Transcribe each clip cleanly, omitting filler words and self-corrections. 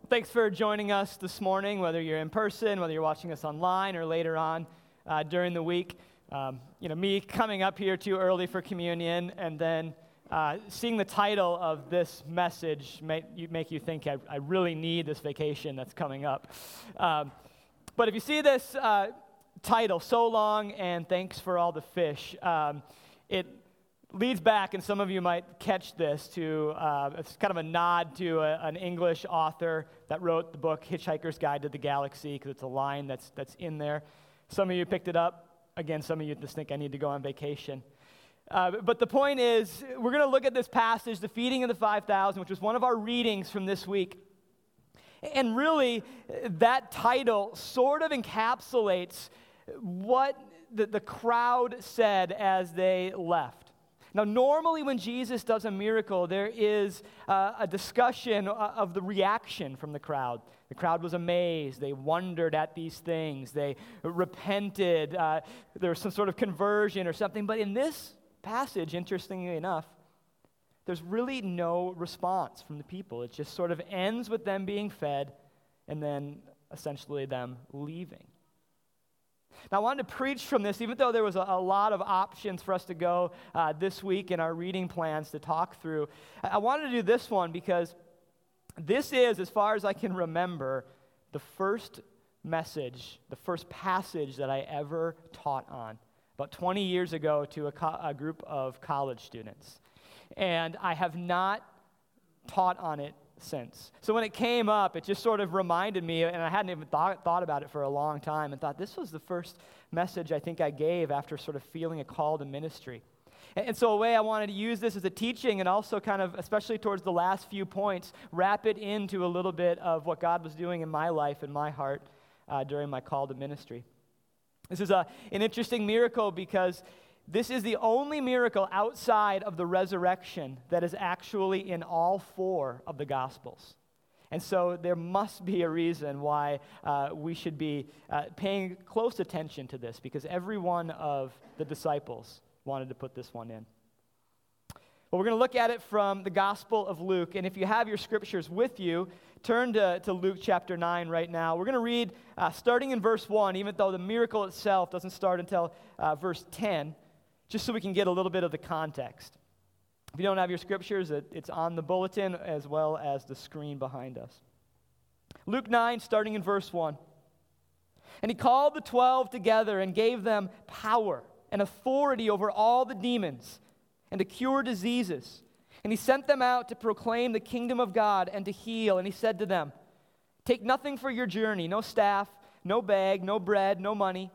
Thanks for joining us this morning, whether you're in person, whether you're watching us online, or later on during the week. Me coming up here too early for communion, and then seeing the title of this message make you think I really need this vacation that's coming up. But if you see this title, So Long and Thanks for All the Fish, it leads back, and some of you might catch this, to it's kind of a nod to an English author that wrote the book Hitchhiker's Guide to the Galaxy, because it's a line that's in there. Some of you picked it up. Again, some of you just think I need to go on vacation. But the point is, we're going to look at this passage, the feeding of the 5,000, which was one of our readings from this week. And really, that title sort of encapsulates what the crowd said as they left. Now, normally when Jesus does a miracle, there is a discussion of the reaction from the crowd. The crowd was amazed. They wondered at these things. They repented. There was some sort of conversion or something. But in this passage, interestingly enough, there's really no response from the people. It just sort of ends with them being fed and then essentially them leaving. Now, I wanted to preach from this, even though there was a lot of options for us to go this week in our reading plans to talk through. I wanted to do this one because this is, as far as I can remember, the first message, the first passage that I ever taught on, about 20 years ago to a group of college students. And I have not taught on it since. So when it came up, it just sort of reminded me, and I hadn't even thought about it for a long time, and thought this was the first message I think I gave after sort of feeling a call to ministry. And so a way I wanted to use this as a teaching, and also kind of, especially towards the last few points, wrap it into a little bit of what God was doing in my life and my heart during my call to ministry. This is an interesting miracle because this is the only miracle outside of the resurrection that is actually in all four of the Gospels. And so there must be a reason why we should be paying close attention to this, because every one of the disciples wanted to put this one in. Well, we're going to look at it from the Gospel of Luke. And if you have your scriptures with you, turn to Luke chapter 9 right now. We're going to read starting in verse 1, even though the miracle itself doesn't start until verse 10. Just so we can get a little bit of the context. If you don't have your scriptures, it's on the bulletin as well as the screen behind us. Luke 9, starting in verse 1. And he called the 12 together and gave them power and authority over all the demons and to cure diseases. And he sent them out to proclaim the kingdom of God and to heal. And he said to them, take nothing for your journey, no staff, no bag, no bread, no money.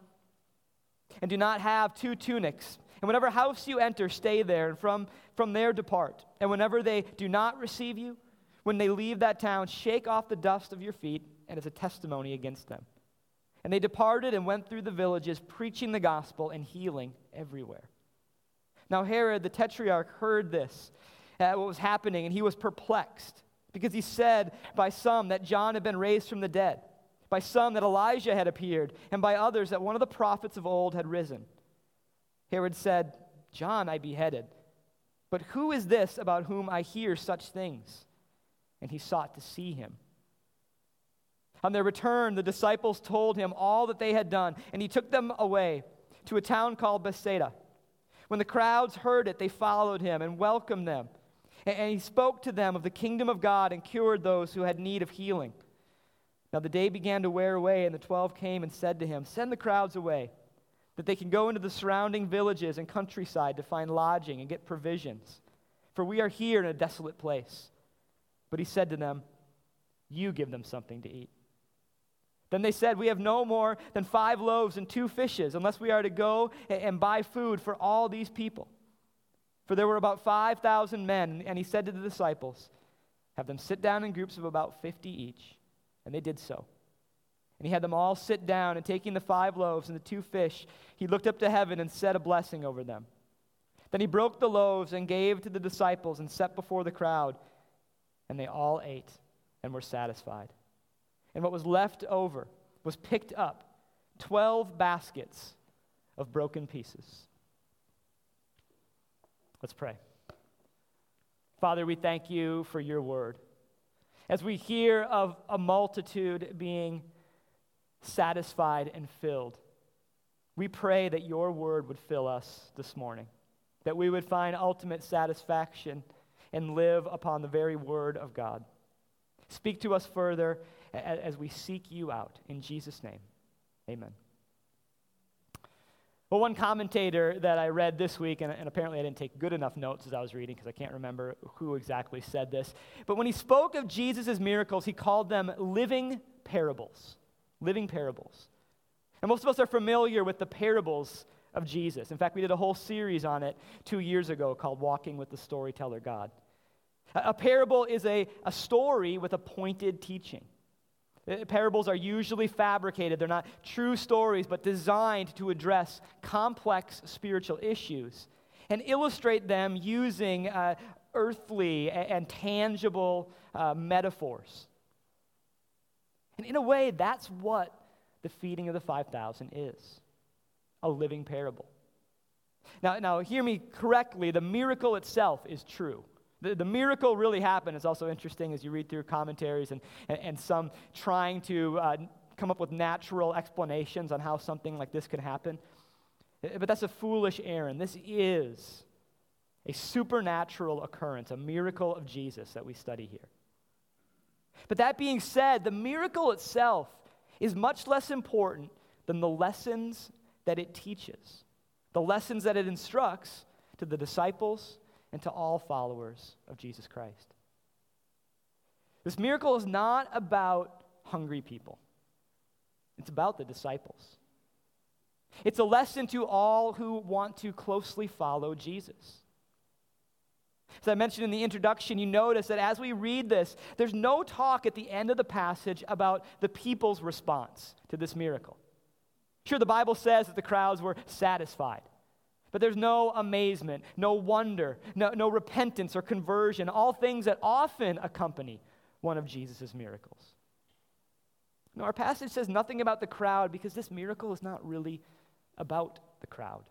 And do not have 2 tunics. And whatever house you enter, stay there, and from there depart. And whenever they do not receive you, when they leave that town, shake off the dust of your feet, and as a testimony against them. And they departed and went through the villages, preaching the gospel and healing everywhere. Now Herod the Tetrarch heard this, what was happening, and he was perplexed, because he said by some that John had been raised from the dead, by some that Elijah had appeared, and by others that one of the prophets of old had risen. Herod said, John I beheaded, but who is this about whom I hear such things? And he sought to see him. On their return, the disciples told him all that they had done, and he took them away to a town called Bethsaida. When the crowds heard it, they followed him and welcomed them. And he spoke to them of the kingdom of God and cured those who had need of healing. Now the day began to wear away, and the 12 came and said to him, send the crowds away, that they can go into the surrounding villages and countryside to find lodging and get provisions. For we are here in a desolate place. But he said to them, you give them something to eat. Then they said, we have no more than 5 loaves and 2 fishes, unless we are to go and buy food for all these people. For there were about 5,000 men, and he said to the disciples, have them sit down in groups of about 50 each. And they did so. And he had them all sit down, and taking the 5 loaves and the 2 fish, he looked up to heaven and said a blessing over them. Then he broke the loaves and gave to the disciples and set before the crowd, and they all ate and were satisfied. And what was left over was picked up, 12 baskets of broken pieces. Let's pray. Father, we thank you for your word. As we hear of a multitude being satisfied and filled, we pray that your word would fill us this morning, that we would find ultimate satisfaction and live upon the very word of God. Speak to us further as we seek you out. In Jesus' name, amen. Well, one commentator that I read this week, and apparently I didn't take good enough notes as I was reading because I can't remember who exactly said this, but when he spoke of Jesus' miracles, he called them living parables. Living parables. And most of us are familiar with the parables of Jesus. In fact, we did a whole series on it 2 years ago called Walking with the Storyteller God. A parable is a story with a pointed teaching. Parables are usually fabricated. They're not true stories, but designed to address complex spiritual issues and illustrate them using earthly and tangible metaphors. And in a way, that's what the feeding of the 5,000 is, a living parable. Now, hear me correctly, the miracle itself is true. The miracle really happened. It's also interesting as you read through commentaries and some trying to come up with natural explanations on how something like this could happen. But that's a foolish errand. This is a supernatural occurrence, a miracle of Jesus that we study here. But that being said, the miracle itself is much less important than the lessons that it teaches, the lessons that it instructs to the disciples and to all followers of Jesus Christ. This miracle is not about hungry people. It's about the disciples. It's a lesson to all who want to closely follow Jesus. As I mentioned in the introduction, you notice that as we read this, there's no talk at the end of the passage about the people's response to this miracle. Sure, the Bible says that the crowds were satisfied. But there's no amazement, no wonder, no repentance or conversion, all things that often accompany one of Jesus' miracles. No, our passage says nothing about the crowd because this miracle is not really about the crowd.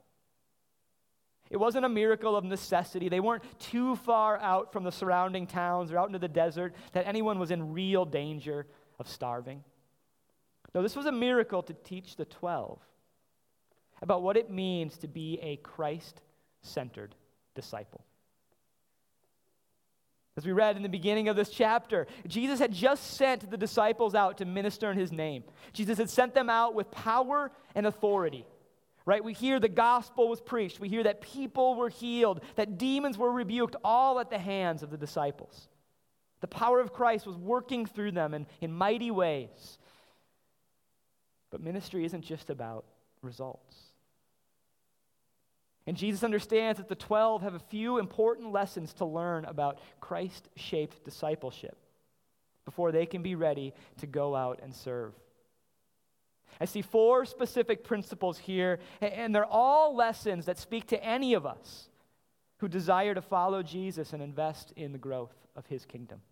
It wasn't a miracle of necessity. They weren't too far out from the surrounding towns or out into the desert that anyone was in real danger of starving. No, this was a miracle to teach the 12 about what it means to be a Christ-centered disciple. As we read in the beginning of this chapter, Jesus had just sent the disciples out to minister in his name. Jesus had sent them out with power and authority. Right? We hear the gospel was preached. We hear that people were healed, that demons were rebuked, all at the hands of the disciples. The power of Christ was working through them in mighty ways. But ministry isn't just about results. And Jesus understands that the 12 have a few important lessons to learn about Christ-shaped discipleship before they can be ready to go out and serve. I see 4 specific principles here, and they're all lessons that speak to any of us who desire to follow Jesus and invest in the growth of his kingdom.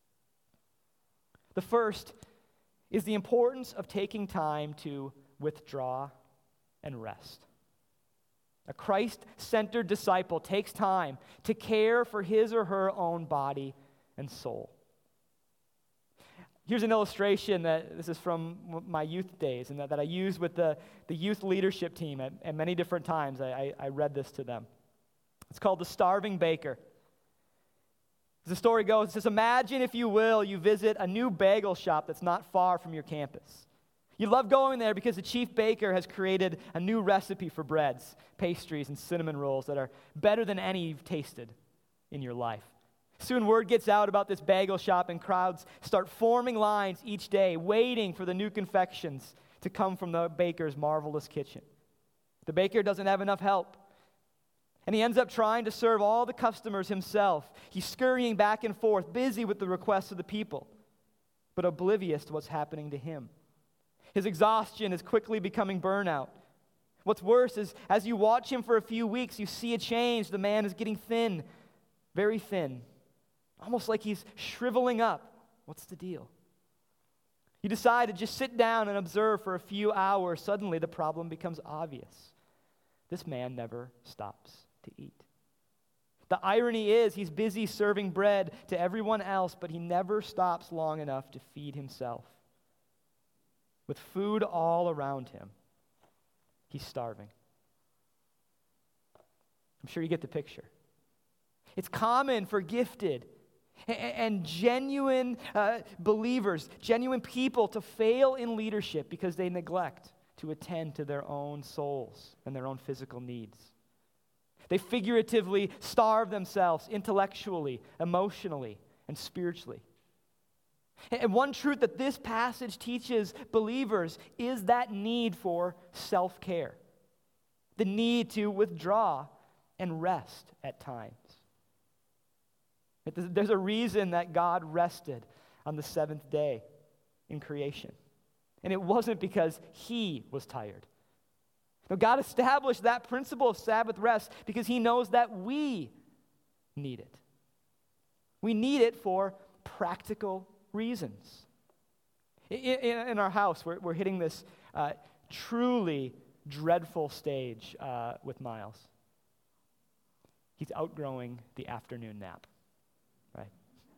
The first is the importance of taking time to withdraw and rest. A Christ-centered disciple takes time to care for his or her own body and soul. Here's an illustration that this is from my youth days and that I used with the youth leadership team at many different times. I read this to them. It's called The Starving Baker. As the story goes, it says, imagine, if you will, you visit a new bagel shop that's not far from your campus. You love going there because the chief baker has created a new recipe for breads, pastries, and cinnamon rolls that are better than any you've tasted in your life. Soon word gets out about this bagel shop and crowds start forming lines each day, waiting for the new confections to come from the baker's marvelous kitchen. The baker doesn't have enough help, and he ends up trying to serve all the customers himself. He's scurrying back and forth, busy with the requests of the people, but oblivious to what's happening to him. His exhaustion is quickly becoming burnout. What's worse is, as you watch him for a few weeks, you see a change. The man is getting thin, very thin, almost like he's shriveling up. What's the deal? You decide to just sit down and observe for a few hours. Suddenly, the problem becomes obvious. This man never stops to eat. The irony is he's busy serving bread to everyone else, but he never stops long enough to feed himself. With food all around him, he's starving. I'm sure you get the picture. It's common for gifted and genuine believers, genuine people to fail in leadership because they neglect to attend to their own souls and their own physical needs. They figuratively starve themselves intellectually, emotionally, and spiritually. And one truth that this passage teaches believers is that need for self-care, the need to withdraw and rest at times. There's a reason that God rested on the seventh day in creation. And it wasn't because he was tired. No, God established that principle of Sabbath rest because he knows that we need it. We need it for practical reasons. In our house, we're hitting this truly dreadful stage with Miles. He's outgrowing the afternoon nap. Right.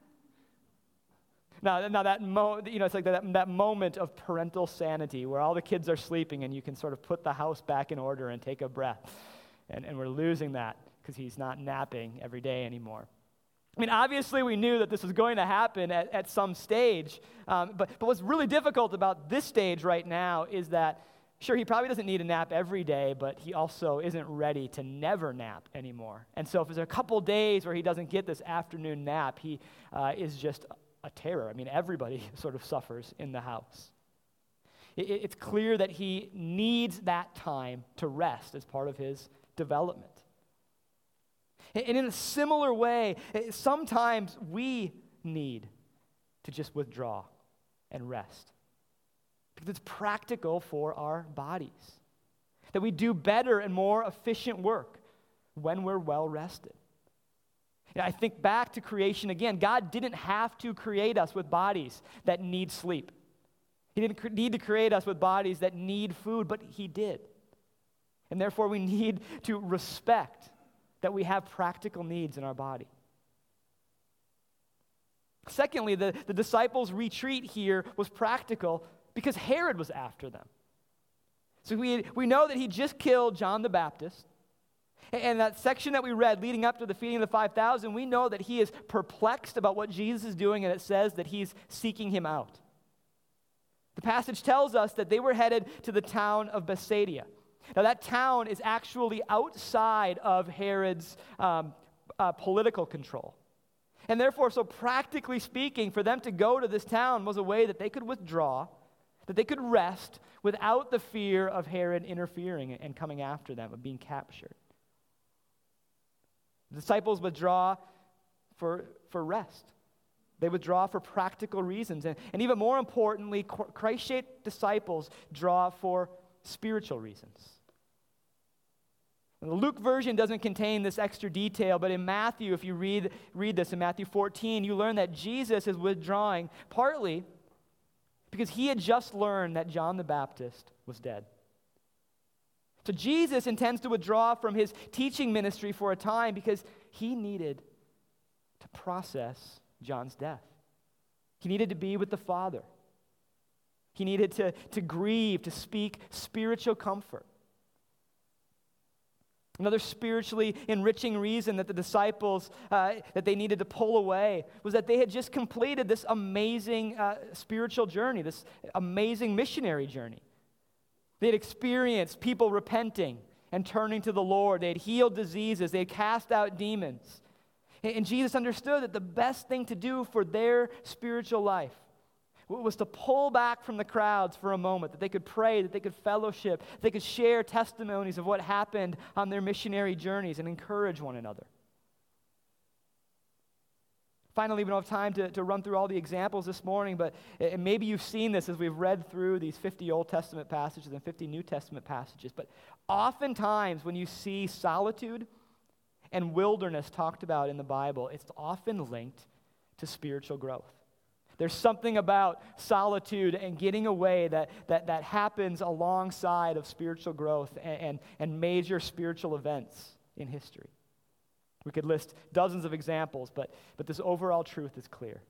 Now that it's like that moment of parental sanity where all the kids are sleeping and you can sort of put the house back in order and take a breath. And we're losing that because he's not napping every day anymore. I mean, obviously we knew that this was going to happen at some stage, but what's really difficult about this stage right now is that, sure, he probably doesn't need a nap every day, but he also isn't ready to never nap anymore. And so if there's a couple days where he doesn't get this afternoon nap, he is just a terror. I mean, everybody sort of suffers in the house. It's clear that he needs that time to rest as part of his development. And in a similar way, sometimes we need to just withdraw and rest because it's practical for our bodies, that we do better and more efficient work when we're well rested. I think back to creation again. God didn't have to create us with bodies that need sleep. He didn't need to create us with bodies that need food, but he did. And therefore we need to respect that we have practical needs in our body. Secondly, the disciples' retreat here was practical because Herod was after them. So we know that he just killed John the Baptist. And that section that we read leading up to the feeding of the 5,000, we know that he is perplexed about what Jesus is doing, and it says that he's seeking him out. The passage tells us that they were headed to the town of Bethsaida. Now, that town is actually outside of Herod's political control. And therefore, so practically speaking, for them to go to this town was a way that they could withdraw, that they could rest without the fear of Herod interfering and coming after them, of being captured. The disciples withdraw for rest. They withdraw for practical reasons. And even more importantly, Christ-shaped disciples draw for spiritual reasons. And the Luke version doesn't contain this extra detail, but in Matthew, if you read this in Matthew 14, you learn that Jesus is withdrawing partly because he had just learned that John the Baptist was dead. So Jesus intends to withdraw from his teaching ministry for a time because he needed to process John's death. He needed to be with the Father. He needed to grieve, to speak spiritual comfort. Another spiritually enriching reason that the disciples, that they needed to pull away was that they had just completed this amazing spiritual journey, this amazing missionary journey. They had experienced people repenting and turning to the Lord. They had healed diseases. They had cast out demons. And Jesus understood that the best thing to do for their spiritual life was to pull back from the crowds for a moment, that they could pray, that they could fellowship, they could share testimonies of what happened on their missionary journeys and encourage one another. Finally, we don't have time to run through all the examples this morning, but maybe you've seen this as we've read through these 50 Old Testament passages and 50 New Testament passages. But oftentimes when you see solitude and wilderness talked about in the Bible, it's often linked to spiritual growth. There's something about solitude and getting away that happens alongside of spiritual growth and major spiritual events in history. We could list dozens of examples, but this overall truth is clear.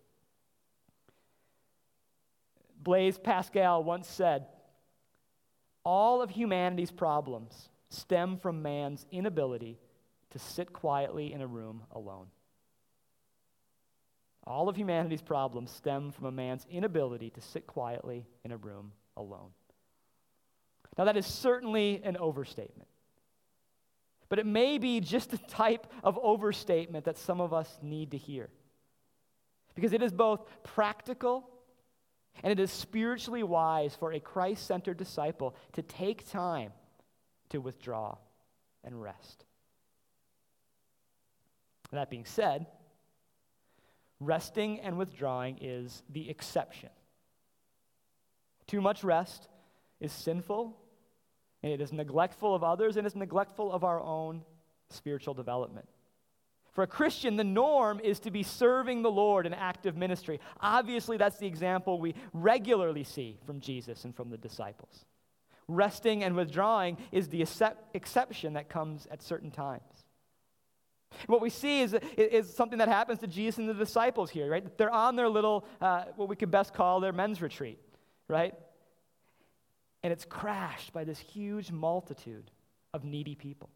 Blaise Pascal once said, "All of humanity's problems stem from man's inability to sit quietly in a room alone." All of humanity's problems stem from a man's inability to sit quietly in a room alone. Now, that is certainly an overstatement. But it may be just the type of overstatement that some of us need to hear. Because it is both practical and it is spiritually wise for a Christ-centered disciple to take time to withdraw and rest. That being said, resting and withdrawing is the exception. Too much rest is sinful, and it is neglectful of others, and it's neglectful of our own spiritual development. For a Christian, the norm is to be serving the Lord in active ministry. Obviously, that's the example we regularly see from Jesus and from the disciples. Resting and withdrawing is the exception that comes at certain times. What we see is something that happens to Jesus and the disciples here, right? They're on their little, what we could best call their men's retreat, right? And it's crashed by this huge multitude of needy people.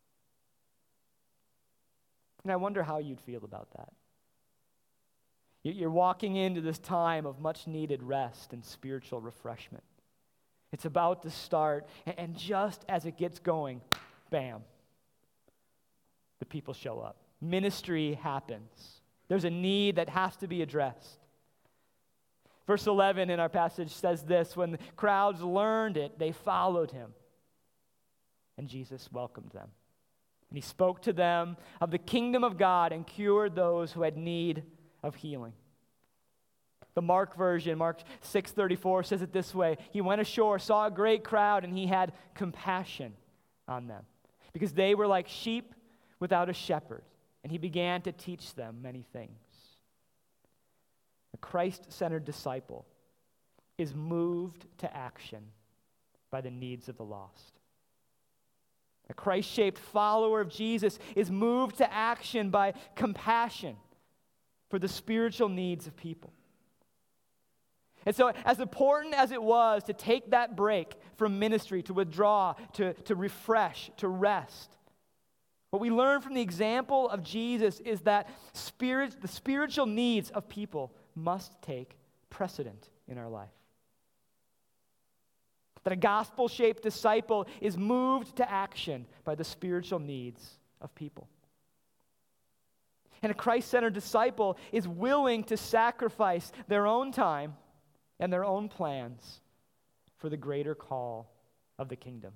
And I wonder how you'd feel about that. You're walking into this time of much needed rest and spiritual refreshment. It's about to start, and just as it gets going, bam, the people show up. Ministry happens. There's a need that has to be addressed. Verse 11 in our passage says this: when the crowds learned it, they followed him. And Jesus welcomed them. And he spoke to them of the kingdom of God and cured those who had need of healing. The Mark version, Mark 6:34, says it this way: he went ashore, saw a great crowd, and he had compassion on them, because they were like sheep without a shepherd, and he began to teach them many things. A Christ-centered disciple is moved to action by the needs of the lost. A Christ-shaped follower of Jesus is moved to action by compassion for the spiritual needs of people. And so, as important as it was to take that break from ministry, to withdraw, to refresh, to rest, what we learn from the example of Jesus is that the spiritual needs of people must take precedent in our life. That a gospel-shaped disciple is moved to action by the spiritual needs of people. And a Christ-centered disciple is willing to sacrifice their own time and their own plans for the greater call of the kingdom.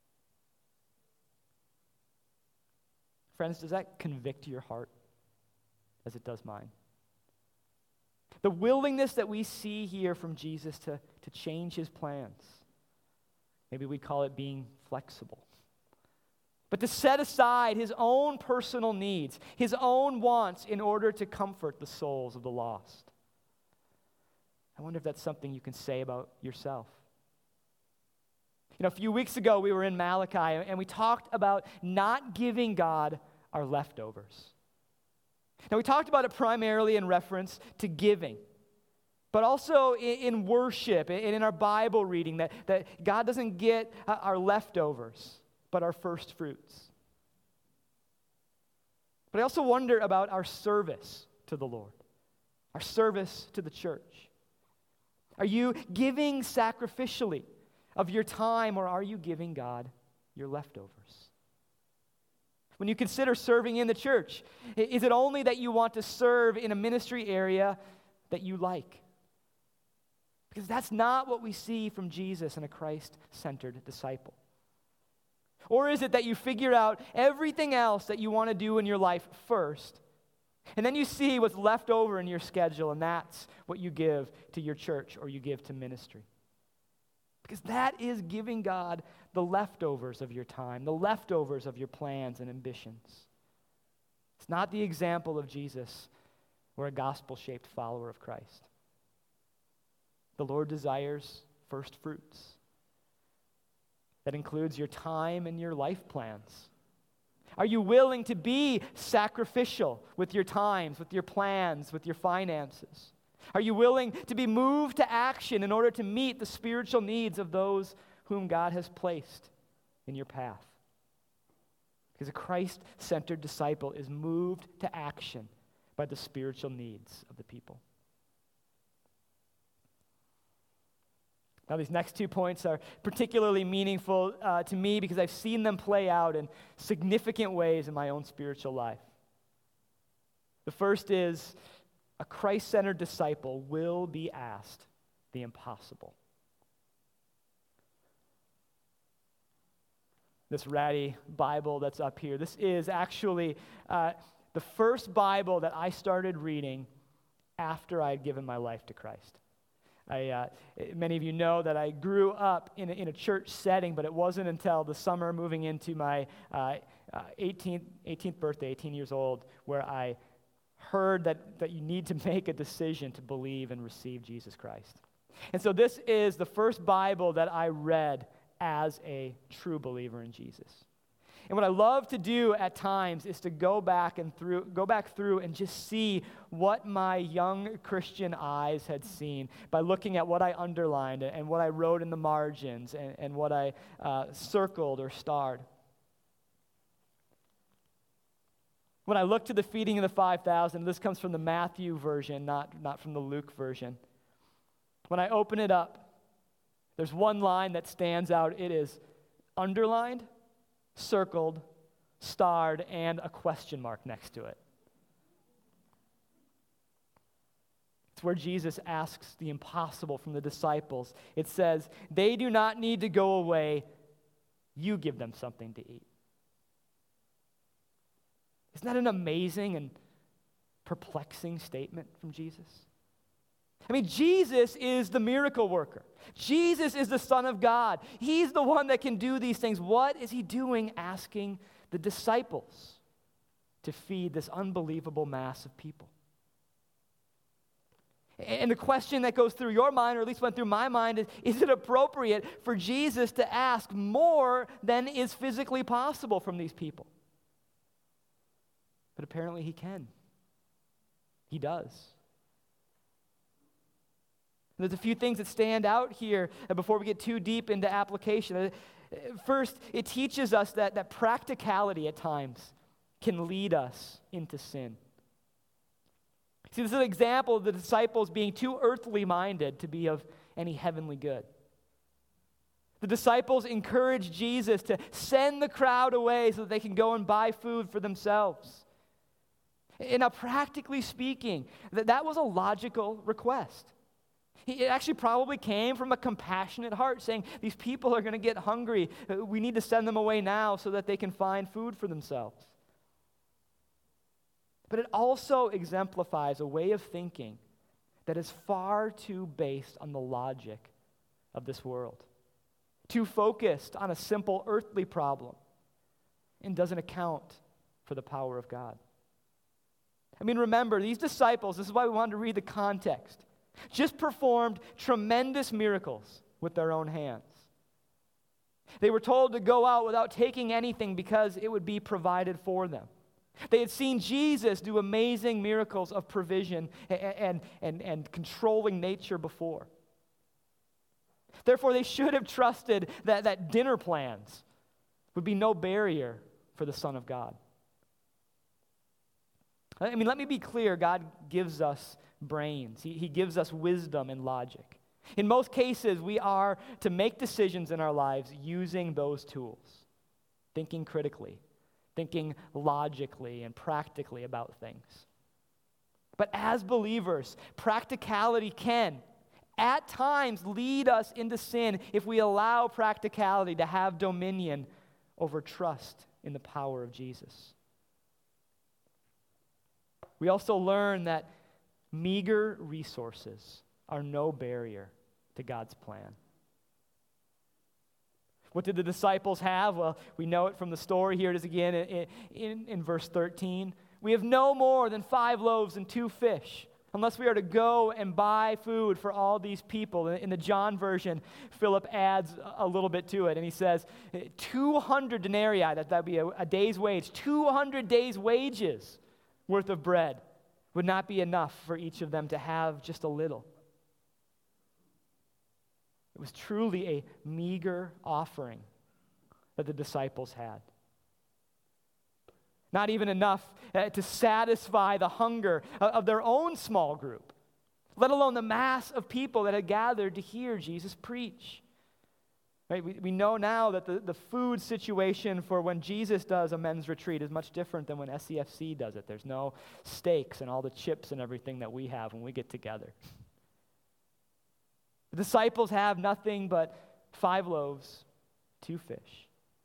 Friends, does that convict your heart as it does mine? The willingness that we see here from Jesus to change his plans. Maybe we call it being flexible. But to set aside his own personal needs, his own wants, in order to comfort the souls of the lost. I wonder if that's something you can say about yourself. You know, a few weeks ago we were in Malachi and we talked about not giving God our leftovers. Now, we talked about it primarily in reference to giving, but also in worship and in our Bible reading, that God doesn't get our leftovers, but our first fruits. But I also wonder about our service to the Lord, our service to the church. Are you giving sacrificially of your time, or are you giving God your leftovers? When you consider serving in the church, is it only that you want to serve in a ministry area that you like? Because that's not what we see from Jesus in a Christ-centered disciple. Or is it that you figure out everything else that you want to do in your life first, and then you see what's left over in your schedule, and that's what you give to your church or you give to ministry? Because that is giving God the leftovers of your time, the leftovers of your plans and ambitions. It's not the example of Jesus or a gospel-shaped follower of Christ. The Lord desires first fruits. That includes your time and your life plans. Are you willing to be sacrificial with your times, with your plans, with your finances? Are you willing to be moved to action in order to meet the spiritual needs of those whom God has placed in your path? Because a Christ-centered disciple is moved to action by the spiritual needs of the people. Now, these next 2 points are particularly meaningful to me because I've seen them play out in significant ways in my own spiritual life. The first is a Christ-centered disciple will be asked the impossible. This ratty Bible that's up here, this is actually the first Bible that I started reading after I had given my life to Christ. Many of you know that I grew up in a church setting, but it wasn't until the summer moving into my 18th birthday, 18 years old, where I heard that you need to make a decision to believe and receive Jesus Christ. And so this is the first Bible that I read as a true believer in Jesus. And what I love to do at times is to go back through and just see what my young Christian eyes had seen by looking at what I underlined and what I wrote in the margins and what I circled or starred. When I look to the feeding of the 5,000, this comes from the Matthew version, not from the Luke version. When I open it up, there's one line that stands out. It is underlined, circled, starred, and a question mark next to it. It's where Jesus asks the impossible from the disciples. It says, they do not need to go away. You give them something to eat. Isn't that an amazing and perplexing statement from Jesus? I mean, Jesus is the miracle worker. Jesus is the Son of God. He's the one that can do these things. What is he doing asking the disciples to feed this unbelievable mass of people? And the question that goes through your mind, or at least went through my mind, is it appropriate for Jesus to ask more than is physically possible from these people? But apparently he can. He does. There's a few things that stand out here before we get too deep into application. First, it teaches us that practicality at times can lead us into sin. See, this is an example of the disciples being too earthly minded to be of any heavenly good. The disciples encourage Jesus to send the crowd away so that they can go and buy food for themselves. And now, practically speaking, that was a logical request. It actually probably came from a compassionate heart saying, these people are going to get hungry. We need to send them away now so that they can find food for themselves. But it also exemplifies a way of thinking that is far too based on the logic of this world, too focused on a simple earthly problem, and doesn't account for the power of God. I mean, remember, these disciples, this is why we wanted to read the context, just performed tremendous miracles with their own hands. They were told to go out without taking anything because it would be provided for them. They had seen Jesus do amazing miracles of provision and controlling nature before. Therefore, they should have trusted that dinner plans would be no barrier for the Son of God. I mean, let me be clear. God gives us brains. He gives us wisdom and logic. In most cases, we are to make decisions in our lives using those tools, thinking critically, thinking logically and practically about things. But as believers, practicality can, at times, lead us into sin if we allow practicality to have dominion over trust in the power of Jesus. We also learn that meager resources are no barrier to God's plan. What did the disciples have? Well, we know it from the story. Here it is again in verse 13. We have no more than 5 loaves and 2 fish. unless we are to go and buy food for all these people. In the John version, Philip adds a little bit to it, and he says 200 denarii, that would be a day's wage, 200 days' wages worth of bread would not be enough for each of them to have just a little. It was truly a meager offering that the disciples had. Not even enough to satisfy the hunger of their own small group, let alone the mass of people that had gathered to hear Jesus preach. Right? We know now that the food situation for when Jesus does a men's retreat is much different than when SCFC does it. There's no steaks and all the chips and everything that we have when we get together. The disciples have nothing but 5 loaves, 2 fish.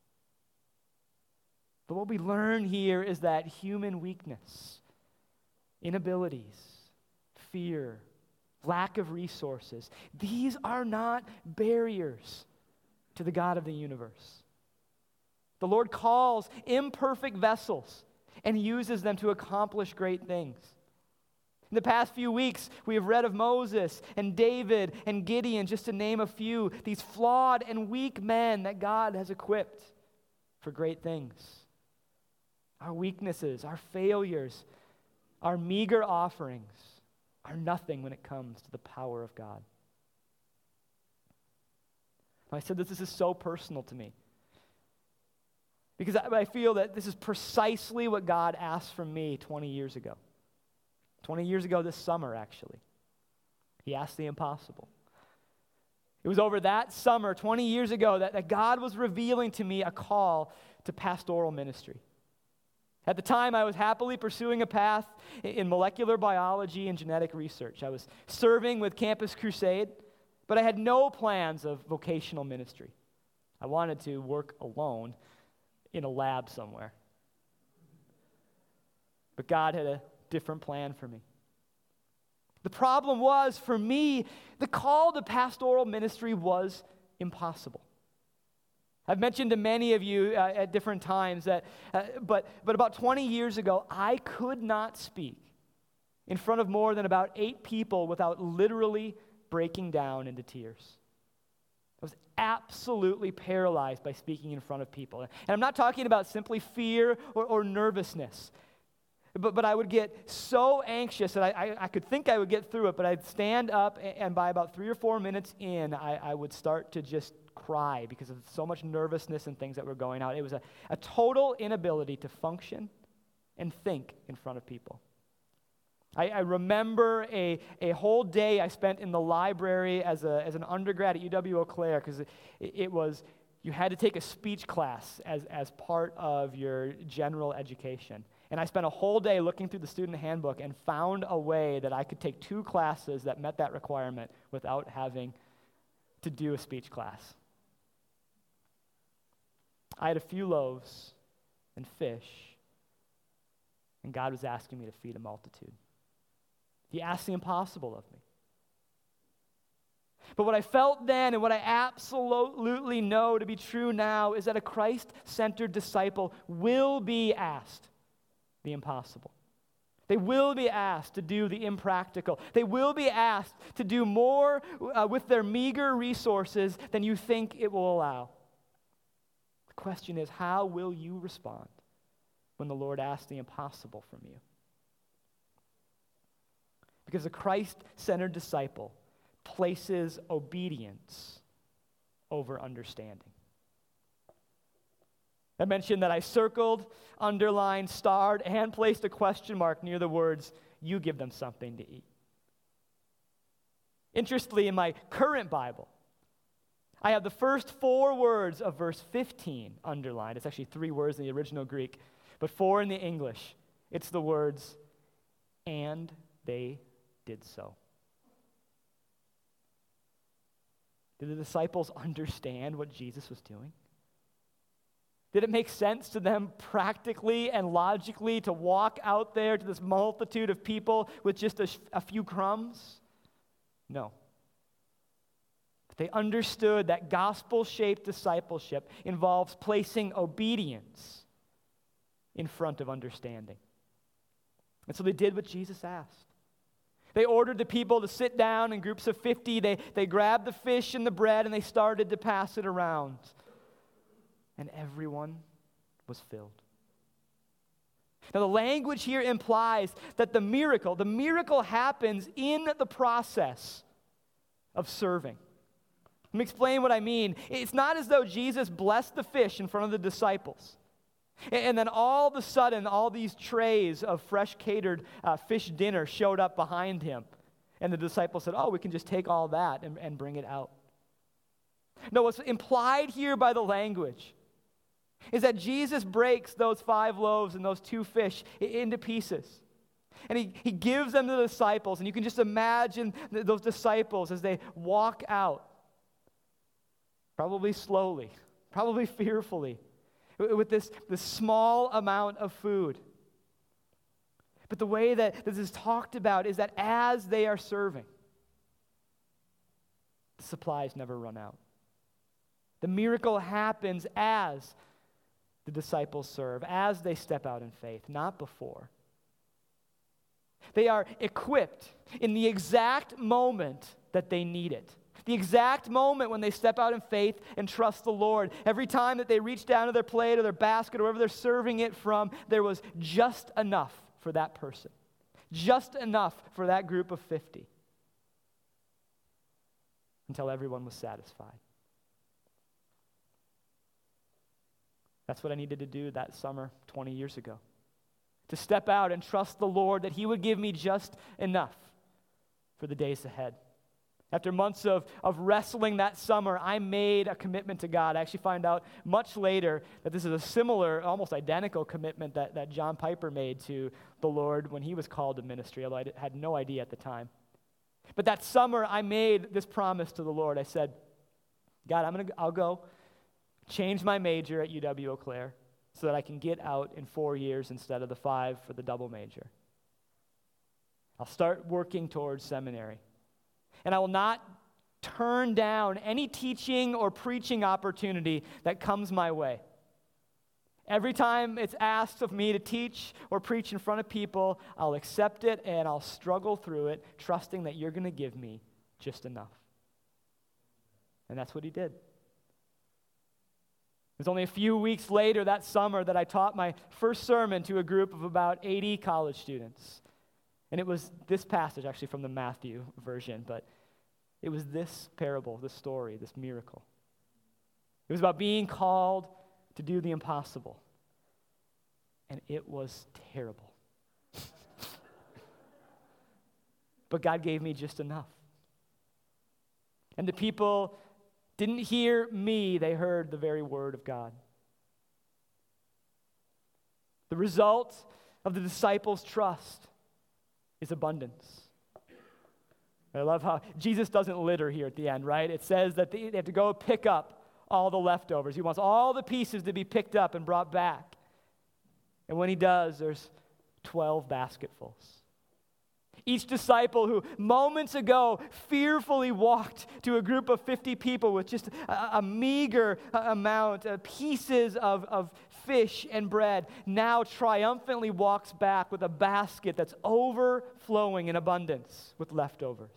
But what we learn here is that human weakness, inabilities, fear, lack of resources, these are not barriers to the God of the universe. The Lord calls imperfect vessels and uses them to accomplish great things. In the past few weeks, we have read of Moses and David and Gideon, just to name a few, these flawed and weak men that God has equipped for great things. Our weaknesses, our failures, our meager offerings are nothing when it comes to the power of God. I said this is so personal to me because I feel that this is precisely what God asked from me 20 years ago. 20 years ago this summer, actually. He asked the impossible. It was over that summer, 20 years ago, that God was revealing to me a call to pastoral ministry. At the time, I was happily pursuing a path in molecular biology and genetic research. I was serving with Campus Crusade, but I had no plans of vocational ministry. I wanted to work alone in a lab somewhere. But God had a different plan for me. The problem was, for me, the call to pastoral ministry was impossible. I've mentioned to many of you at different times that, but about 20 years ago, I could not speak in front of more than about 8 people without literally breaking down into tears. I was absolutely paralyzed by speaking in front of people. And I'm not talking about simply fear or nervousness, but I would get so anxious that I could think I would get through it, but I'd stand up, and by about 3 or 4 minutes in, I would start to just cry because of so much nervousness and things that were going on. It was a total inability to function and think in front of people. I remember a whole day I spent in the library as an undergrad at UW Eau Claire because it was, you had to take a speech class as part of your general education. And I spent a whole day looking through the student handbook and found a way that I could take 2 classes that met that requirement without having to do a speech class. I had a few loaves and fish, and God was asking me to feed a multitude. He asked the impossible of me. But what I felt then and what I absolutely know to be true now is that a Christ-centered disciple will be asked the impossible. They will be asked to do the impractical. They will be asked to do more with their meager resources than you think it will allow. The question is, how will you respond when the Lord asks the impossible from you? Because a Christ-centered disciple places obedience over understanding. I mentioned that I circled, underlined, starred, and placed a question mark near the words, "You give them something to eat." Interestingly, in my current Bible, I have the first 4 words of verse 15 underlined. It's actually 3 words in the original Greek, but 4 in the English. It's the words, "and they did so." Did the disciples understand what Jesus was doing? Did it make sense to them practically and logically to walk out there to this multitude of people with just a few crumbs? No. But they understood that gospel-shaped discipleship involves placing obedience in front of understanding. And so they did what Jesus asked. They ordered the people to sit down in groups of 50. They grabbed the fish and the bread and they started to pass it around. And everyone was filled. Now, the language here implies that the miracle happens in the process of serving. Let me explain what I mean. It's not as though Jesus blessed the fish in front of the disciples. And then all of a sudden, all these trays of fresh catered fish dinner showed up behind him. And the disciples said, we can just take all that and bring it out. No, what's implied here by the language is that Jesus breaks those 5 loaves and those 2 fish into pieces. And he gives them to the disciples. And you can just imagine those disciples as they walk out, probably slowly, probably fearfully, with this small amount of food. But the way that this is talked about is that as they are serving, the supplies never run out. The miracle happens as the disciples serve, as they step out in faith, not before. They are equipped in the exact moment that they need it. The exact moment when they step out in faith and trust the Lord. Every time that they reach down to their plate or their basket or wherever they're serving it from, there was just enough for that person. Just enough for that group of 50. Until everyone was satisfied. That's what I needed to do that summer 20 years ago. To step out and trust the Lord that He would give me just enough for the days ahead. After months of wrestling that summer, I made a commitment to God. I actually find out much later that this is a similar, almost identical commitment that John Piper made to the Lord when he was called to ministry, although I had no idea at the time. But that summer, I made this promise to the Lord. I said, God, I'll go change my major at UW Eau Claire so that I can get out in 4 years instead of the 5 for the double major. I'll start working towards seminary. And I will not turn down any teaching or preaching opportunity that comes my way. Every time it's asked of me to teach or preach in front of people, I'll accept it and I'll struggle through it, trusting that you're going to give me just enough. And that's what He did. It was only a few weeks later that summer that I taught my first sermon to a group of about 80 college students. And it was this passage, actually from the Matthew version, but it was this parable, this story, this miracle. It was about being called to do the impossible. And it was terrible. But God gave me just enough. And the people didn't hear me, they heard the very word of God. The result of the disciples' trust is abundance. I love how Jesus doesn't litter here at the end, right? It says that they have to go pick up all the leftovers. He wants all the pieces to be picked up and brought back. And when He does, there's 12 basketfuls. Each disciple who moments ago fearfully walked to a group of 50 people with just a meager amount of pieces of fish and bread, now triumphantly walks back with a basket that's overflowing in abundance with leftovers.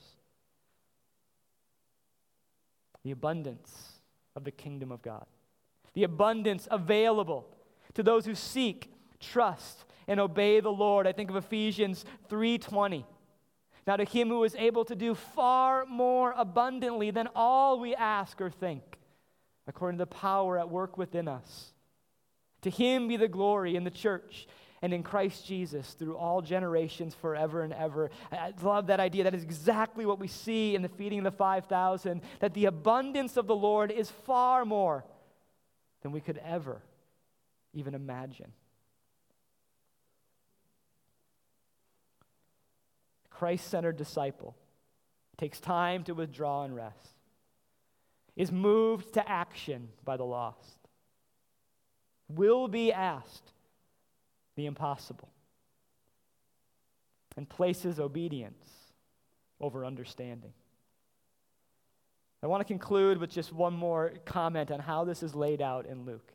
The abundance of the kingdom of God. The abundance available to those who seek, trust, and obey the Lord. I think of Ephesians 3:20. Now to Him who is able to do far more abundantly than all we ask or think, according to the power at work within us. To Him be the glory in the church and in Christ Jesus through all generations forever and ever. I love that idea. That is exactly what we see in the feeding of the 5,000, that the abundance of the Lord is far more than we could ever even imagine. Christ-centered disciple takes time to withdraw and rest, is moved to action by the lost, will be asked the impossible, and places obedience over understanding. I want to conclude with just one more comment on how this is laid out in Luke.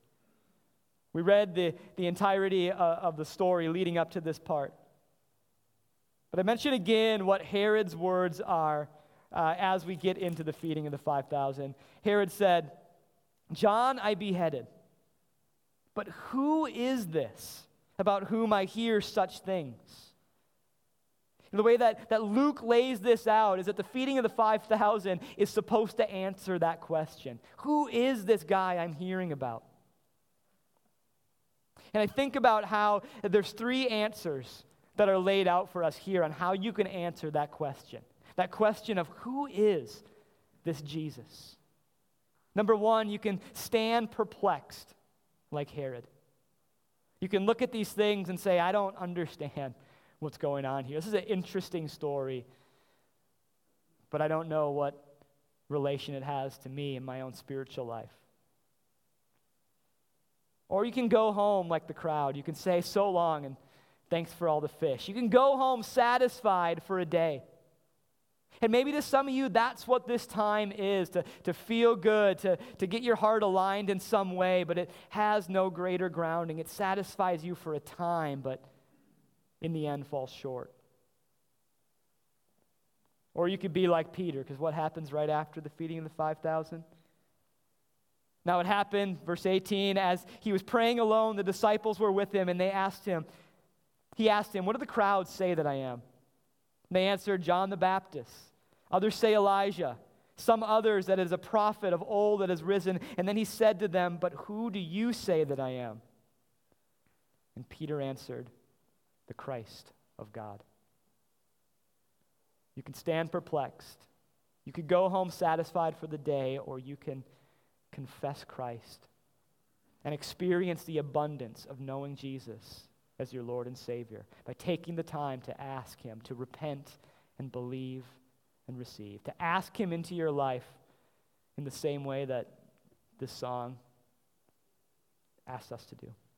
We read the entirety of the story leading up to this part. But I mention again what Herod's words are as we get into the feeding of the 5,000. Herod said, "John I beheaded, but who is this about whom I hear such things?" The way that Luke lays this out is that the feeding of the 5,000 is supposed to answer that question. Who is this guy I'm hearing about? And I think about how there's three answers that are laid out for us here on how you can answer that question. That question of who is this Jesus? Number one, you can stand perplexed like Herod. You can look at these things and say, I don't understand what's going on here. This is an interesting story, but I don't know what relation it has to me in my own spiritual life. Or you can go home like the crowd. You can say, so long and thanks for all the fish. You can go home satisfied for a day. And maybe to some of you, that's what this time is, to feel good, to get your heart aligned in some way, but it has no greater grounding. It satisfies you for a time, but in the end falls short. Or you could be like Peter, because what happens right after the feeding of the 5,000? Now it happened, verse 18, as he was praying alone, the disciples were with him, and he asked him, what do the crowds say that I am? And they answered, John the Baptist. Others say Elijah. Some others that is a prophet of old that has risen. And then he said to them, but who do you say that I am? And Peter answered, the Christ of God. You can stand perplexed. You could go home satisfied for the day, or you can confess Christ and experience the abundance of knowing Jesus as your Lord and Savior by taking the time to ask him, to repent and believe and receive, to ask him into your life in the same way that this song asks us to do.